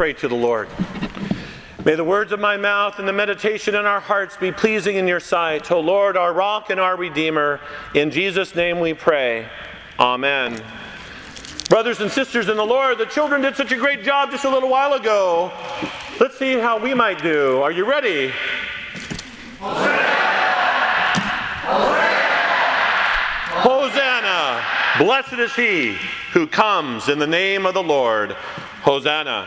pray to the Lord. May the words of my mouth and the meditation in our hearts be pleasing in your sight, O Lord, our rock and our redeemer. In Jesus' name we pray. Amen. Brothers and sisters in the Lord, the children did such a great job just a little while ago. Let's see how we might do. Are you ready? Hosanna! Blessed is he who comes in the name of the Lord. Hosanna!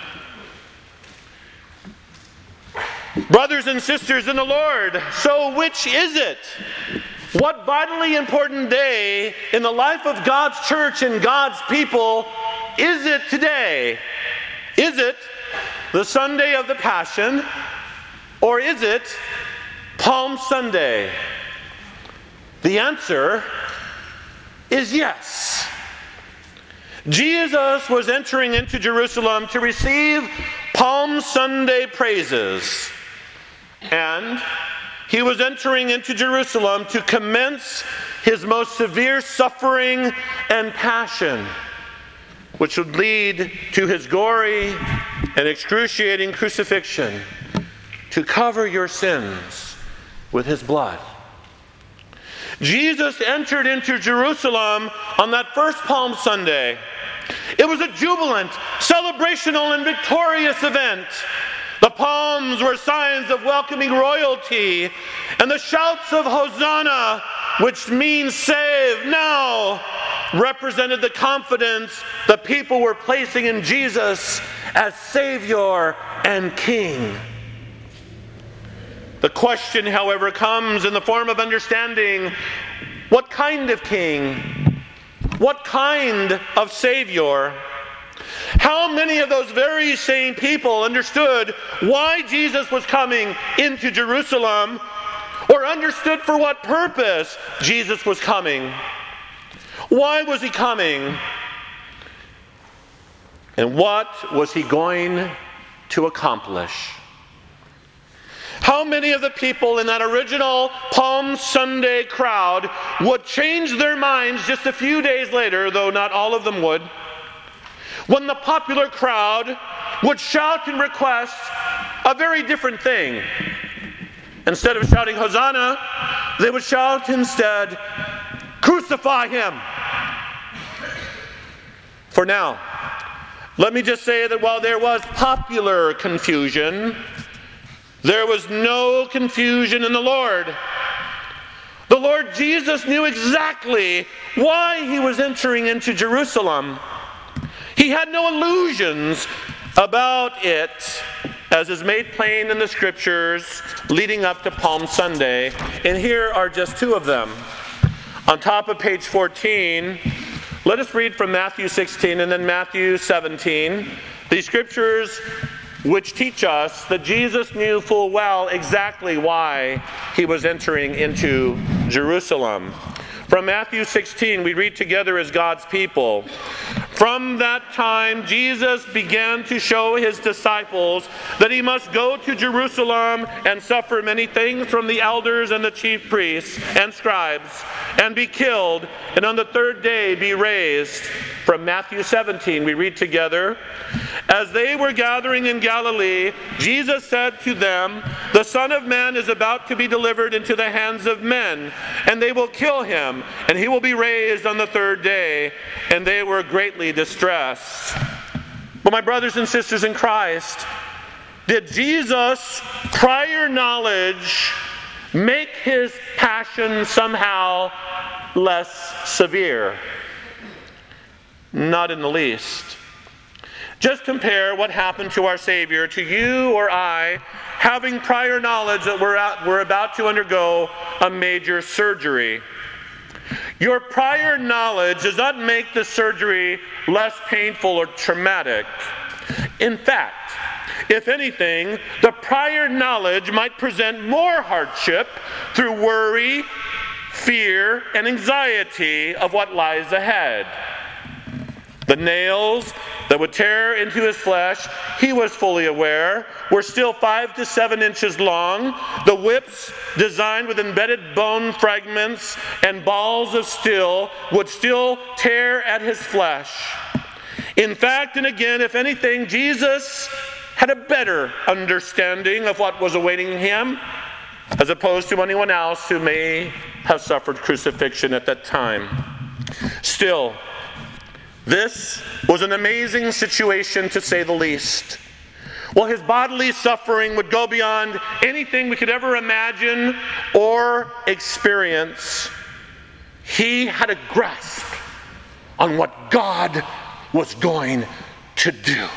Brothers and sisters in the Lord, so which is it? What vitally important day in the life of God's church and God's people is it today? Is it the Sunday of the Passion, or is it Palm Sunday? The answer is yes. Jesus was entering into Jerusalem to receive Palm Sunday praises. And he was entering into Jerusalem to commence his most severe suffering and passion, which would lead to his gory and excruciating crucifixion, to cover your sins with his blood. Jesus entered into Jerusalem on that first Palm Sunday. It was a jubilant, celebrational, and victorious event. The palms were signs of welcoming royalty, and the shouts of Hosanna, which means save now, represented the confidence the people were placing in Jesus as Savior and King. The question, however, comes in the form of understanding what kind of king, what kind of Savior. How many of those very same people understood why Jesus was coming into Jerusalem, or understood for what purpose Jesus was coming? Why was he coming? And what was he going to accomplish? How many of the people in that original Palm Sunday crowd would change their minds just a few days later, though not all of them would, when the popular crowd would shout and request a very different thing? Instead of shouting Hosanna, they would shout instead, crucify him. For now, let me just say that while there was popular confusion, there was no confusion in the Lord. The Lord Jesus knew exactly why he was entering into Jerusalem. He had no illusions about it, as is made plain in the scriptures leading up to Palm Sunday. And here are just two of them. On top of page 14, let us read from Matthew 16 and then Matthew 17. These scriptures which teach us that Jesus knew full well exactly why he was entering into Jerusalem. From Matthew 16, we read together as God's people. From that time, Jesus began to show his disciples that he must go to Jerusalem and suffer many things from the elders and the chief priests and scribes, and be killed, and on the third day be raised. From Matthew 17, we read together, as they were gathering in Galilee, Jesus said to them, the Son of Man is about to be delivered into the hands of men, and they will kill him, and he will be raised on the third day. And they were greatly distressed. But my brothers and sisters in Christ, did Jesus' prior knowledge make his passion somehow less severe? Not in the least. Just compare what happened to our Savior to you or I having prior knowledge that we're about to undergo a major surgery. Your prior knowledge does not make the surgery less painful or traumatic. In fact, if anything, the prior knowledge might present more hardship through worry, fear, and anxiety of what lies ahead. The nails that would tear into his flesh, he was fully aware, were still 5 to 7 inches long. The whips, designed with embedded bone fragments and balls of steel, would still tear at his flesh. In fact, and again, if anything, Jesus had a better understanding of what was awaiting him as opposed to anyone else who may have suffered crucifixion at that time. Still, this was an amazing situation, to say the least. While his bodily suffering would go beyond anything we could ever imagine or experience, he had a grasp on what God was going to do.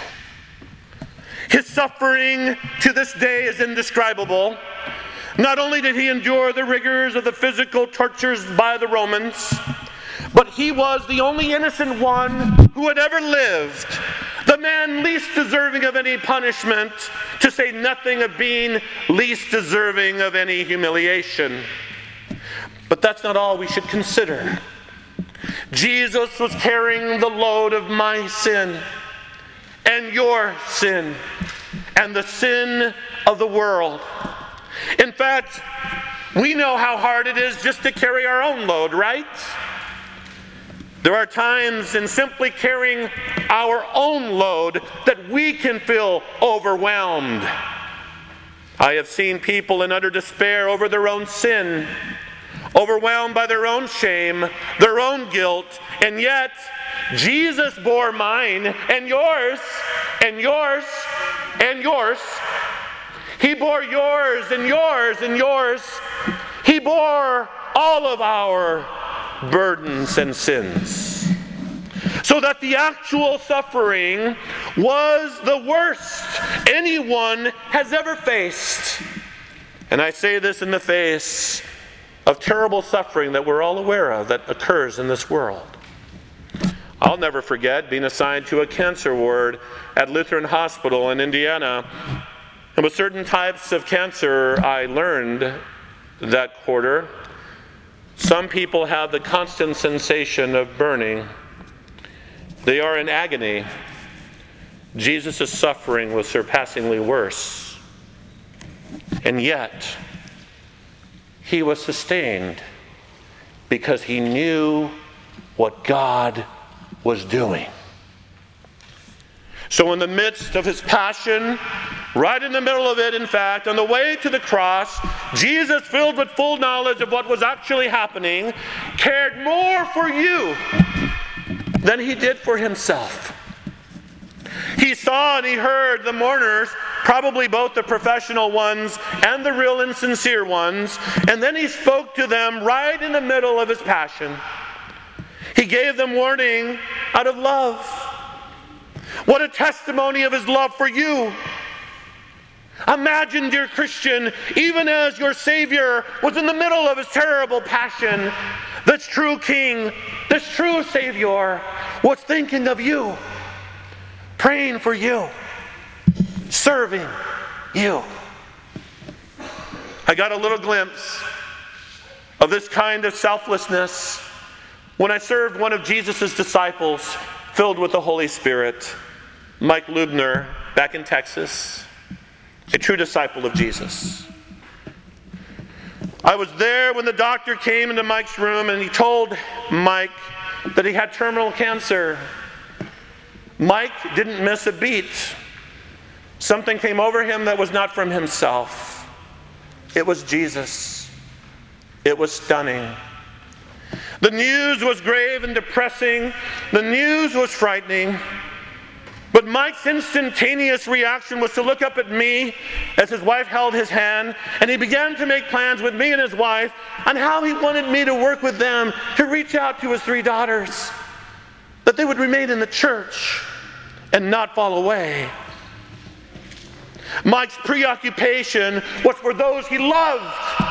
His suffering to this day is indescribable. Not only did he endure the rigors of the physical tortures by the Romans, but he was the only innocent one who had ever lived, the man least deserving of any punishment, to say nothing of being least deserving of any humiliation. But that's not all we should consider. Jesus was carrying the load of my sin and your sin and the sin of the world. In fact, we know how hard it is just to carry our own load, right? There are times in simply carrying our own load that we can feel overwhelmed. I have seen people in utter despair over their own sin, overwhelmed by their own shame, their own guilt, and yet Jesus bore mine and yours and yours and yours. He bore yours and yours and yours. He bore all of our burdens and sins. So that the actual suffering was the worst anyone has ever faced. And I say this in the face of terrible suffering that we're all aware of that occurs in this world. I'll never forget being assigned to a cancer ward at Lutheran Hospital in Indiana. And with certain types of cancer, I learned that quarter, some people have the constant sensation of burning. They are in agony. Jesus' suffering was surpassingly worse. And yet, he was sustained because he knew what God was doing. So in the midst of his passion, right in the middle of it, in fact, on the way to the cross, Jesus, filled with full knowledge of what was actually happening, cared more for you than he did for himself. He saw and he heard the mourners, probably both the professional ones and the real and sincere ones, and then he spoke to them right in the middle of his passion. He gave them warning out of love. What a testimony of his love for you. Imagine, dear Christian, even as your Savior was in the middle of his terrible passion, this true King, this true Savior was thinking of you, praying for you, serving you. I got a little glimpse of this kind of selflessness when I served one of Jesus' disciples filled with the Holy Spirit, Mike Lubner, back in Texas, a true disciple of Jesus. I was there when the doctor came into Mike's room and he told Mike that he had terminal cancer. Mike didn't miss a beat. Something came over him that was not from himself. It was Jesus. It was stunning. The news was grave and depressing. The news was frightening. But Mike's instantaneous reaction was to look up at me as his wife held his hand, and he began to make plans with me and his wife on how he wanted me to work with them to reach out to his 3 daughters, that they would remain in the church and not fall away. Mike's preoccupation was for those he loved,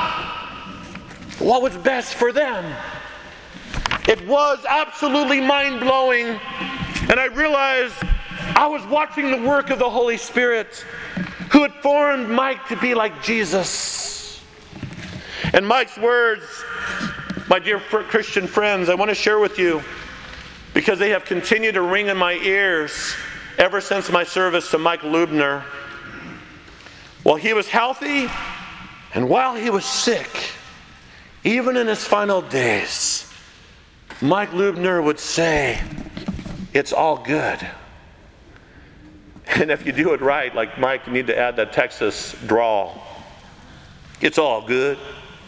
what was best for them. It was absolutely mind-blowing, and I realized I was watching the work of the Holy Spirit who had formed Mike to be like Jesus. And Mike's words, my dear Christian friends, I want to share with you because they have continued to ring in my ears ever since my service to Mike Lubner. While he was healthy and while he was sick, even in his final days, Mike Lubner would say, it's all good. And if you do it right, like Mike, you need to add that Texas drawl. It's all good.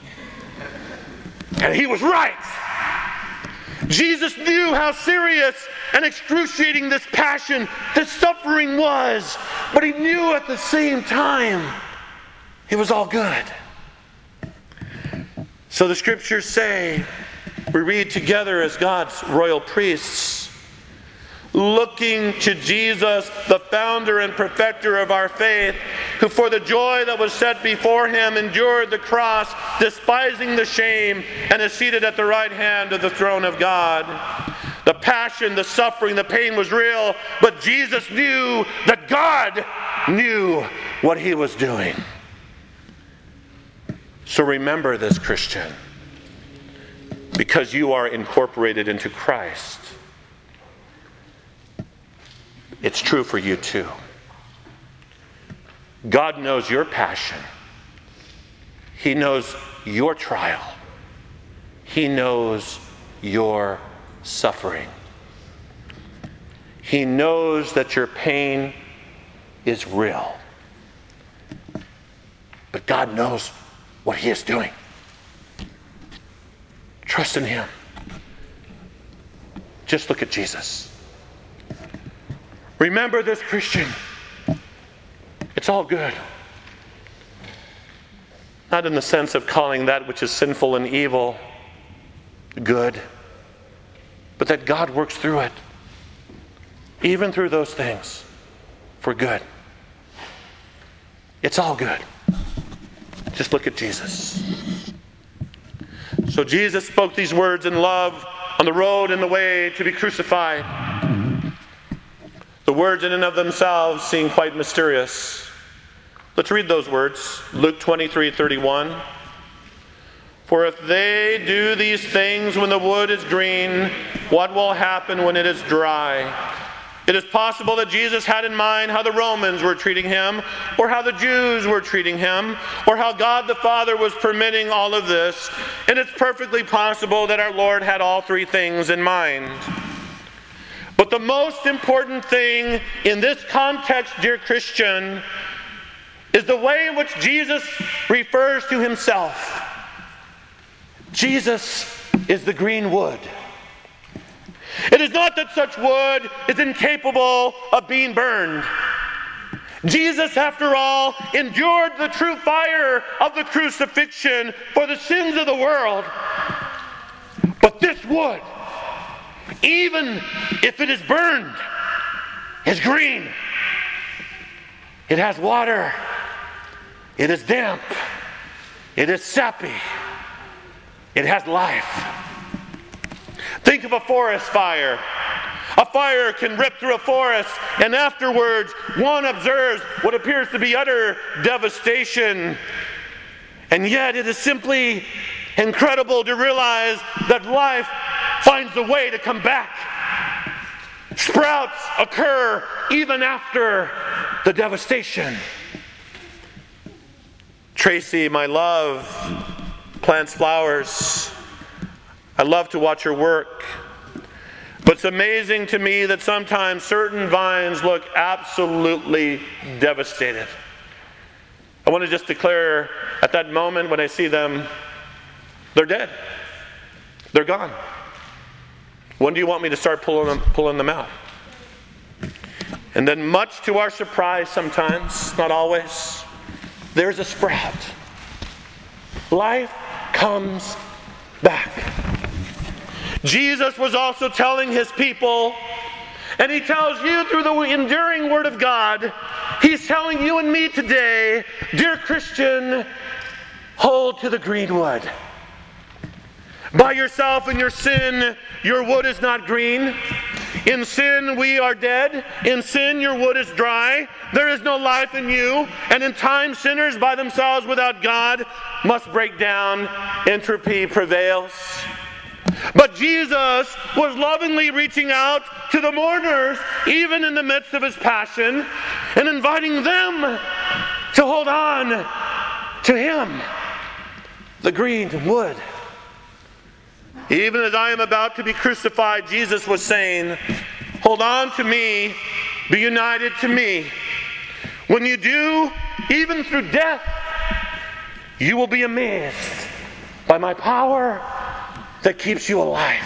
And he was right. Jesus knew how serious and excruciating this passion, this suffering was. But he knew at the same time it was all good. So the scriptures say, we read together as God's royal priests, looking to Jesus, the founder and perfecter of our faith, who for the joy that was set before him endured the cross, despising the shame, and is seated at the right hand of the throne of God. The passion, the suffering, the pain was real, but Jesus knew that God knew what he was doing. So remember this, Christian, because you are incorporated into Christ. It's true for you too. God knows your passion. He knows your trial. He knows your suffering. He knows that your pain is real. But God knows what he is doing. Trust in him. Just look at Jesus. Remember this, Christian. It's all good. Not in the sense of calling that which is sinful and evil good, but that God works through it, even through those things, for good. It's all good. Just look at Jesus. So Jesus spoke these words in love on the road and the way to be crucified. The words in and of themselves seem quite mysterious. Let's read those words. Luke 23:31. For if they do these things when the wood is green, what will happen when it is dry? It is possible that Jesus had in mind how the Romans were treating him, or how the Jews were treating him, or how God the Father was permitting all of this. And it's perfectly possible that our Lord had all three things in mind. But the most important thing in this context, dear Christian, is the way in which Jesus refers to himself. Jesus is the green wood. It is not that such wood is incapable of being burned. Jesus, after all, endured the true fire of the crucifixion for the sins of the world. But this wood, even if it is burned, is green. It has water. It is damp. It is sappy. It has life. Think of a forest fire. A fire can rip through a forest, and afterwards one observes what appears to be utter devastation. And yet it is simply incredible to realize that life finds a way to come back. Sprouts occur even after the devastation. Tracy, my love, plants flowers. I love to watch her work. But it's amazing to me that sometimes certain vines look absolutely devastated. I want to just declare at that moment when I see them, they're dead. They're gone. When do you want me to start pulling them out? And then much to our surprise sometimes, not always, there's a sprout. Life comes back. Jesus was also telling his people, and he tells you through the enduring word of God, he's telling you and me today, dear Christian, hold to the green wood. By yourself and your sin, your wood is not green. In sin, we are dead. In sin, your wood is dry. There is no life in you. And in time, sinners by themselves without God must break down. Entropy prevails. But Jesus was lovingly reaching out to the mourners, even in the midst of his passion, and inviting them to hold on to him, the green wood. Even as I am about to be crucified, Jesus was saying, Hold on to me. Be united to me. When you do, even through death, you will be amazed by my power that keeps you alive.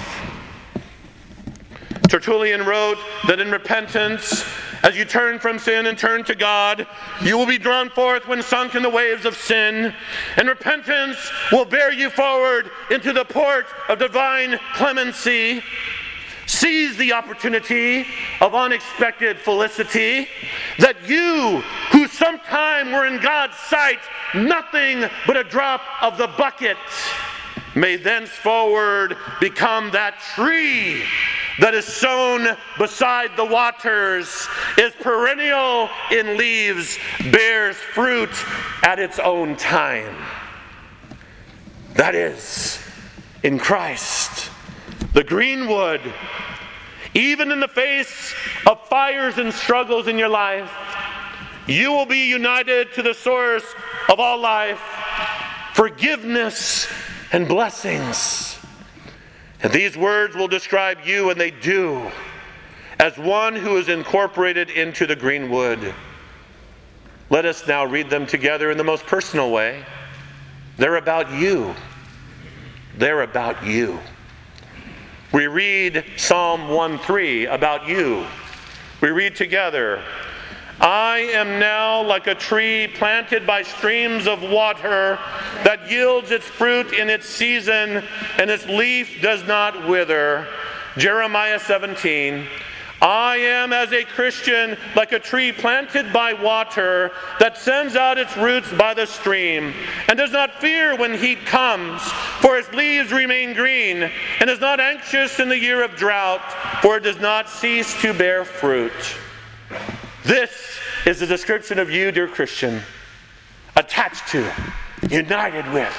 Tertullian wrote that in repentance, as you turn from sin and turn to God, you will be drawn forth when sunk in the waves of sin, and repentance will bear you forward into the port of divine clemency. Seize the opportunity of unexpected felicity, that you, who sometime were in God's sight nothing but a drop of the bucket, may thenceforward become that tree that is sown beside the waters, is perennial in leaves, bears fruit at its own time. That is, in Christ, the greenwood, even in the face of fires and struggles in your life, you will be united to the source of all life, forgiveness and blessings. And these words will describe you, and they do, as one who is incorporated into the greenwood. Let us now read them together in the most personal way. They're about you. They're about you. We read Psalm 1:3 about you. We read together, I am now like a tree planted by streams of water that yields its fruit in its season, and its leaf does not wither. Jeremiah 17. I am, as a Christian, like a tree planted by water that sends out its roots by the stream and does not fear when heat comes, for its leaves remain green, and is not anxious in the year of drought, for it does not cease to bear fruit. This is the description of you, dear Christian, attached to, united with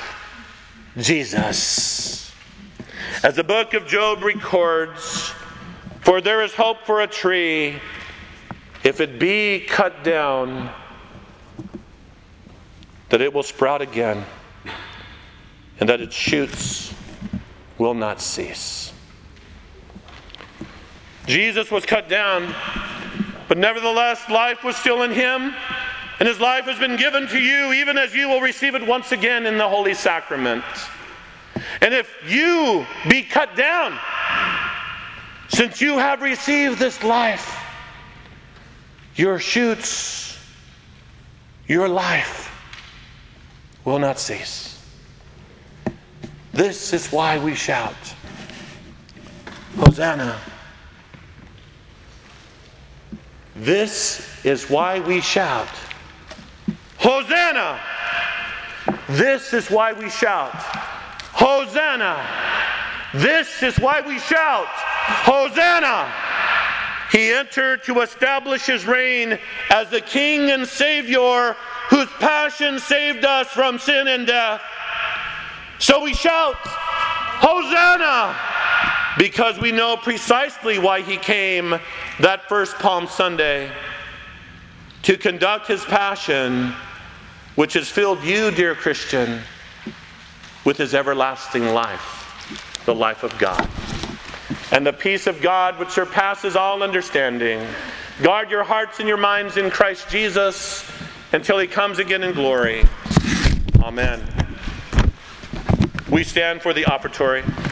Jesus. As the book of Job records, for there is hope for a tree, if it be cut down, that it will sprout again, and that its shoots will not cease. Jesus was cut down, but nevertheless, life was still in him, and his life has been given to you, even as you will receive it once again in the Holy Sacrament. And if you be cut down, since you have received this life, your shoots, your life will not cease. This is why we shout, Hosanna. This is why we shout, Hosanna! This is why we shout, Hosanna! This is why we shout, Hosanna! He entered to establish his reign as the King and Savior whose passion saved us from sin and death. So we shout, Hosanna! Because we know precisely why he came that first Palm Sunday, to conduct his passion, which has filled you, dear Christian, with his everlasting life, the life of God. And the peace of God, which surpasses all understanding, guard your hearts and your minds in Christ Jesus until he comes again in glory. Amen. We stand for the offertory.